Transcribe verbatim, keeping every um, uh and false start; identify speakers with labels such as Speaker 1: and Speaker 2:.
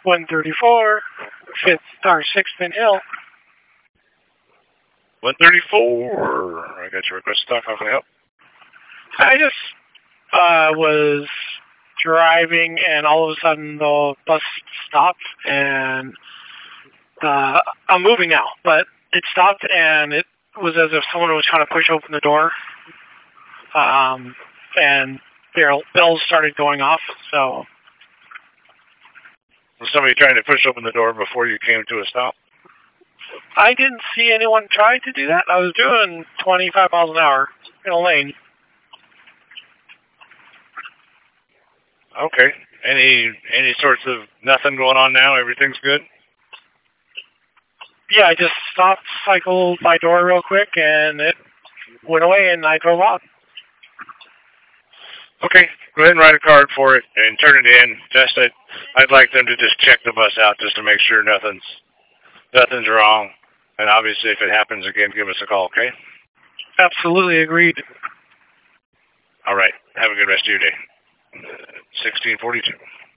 Speaker 1: one thirty-four, fifth or sixth and Hill.
Speaker 2: one thirty-four. I got your request to talk. How can I help?
Speaker 1: I just uh, was driving, and all of a sudden the bus stopped, and uh, I'm moving now, but it stopped, and it was as if someone was trying to push open the door, um, and their bells started going off. So
Speaker 2: Was somebody trying to push open the door before you came to a stop?
Speaker 1: I didn't see anyone trying to do that. I was doing twenty-five miles an hour in a lane.
Speaker 2: Okay. Any any sorts of nothing going on now? Everything's good?
Speaker 1: Yeah, I just stopped, cycled my door real quick, and it went away, and I drove off.
Speaker 2: Okay. Go ahead and write a card for it and turn it in. Just I'd, I'd like them to just check the bus out just to make sure nothing's nothing's wrong. And obviously, if it happens again, give us a call, okay?
Speaker 1: Absolutely agreed.
Speaker 2: All right. Have a good rest of your day. sixteen forty-two.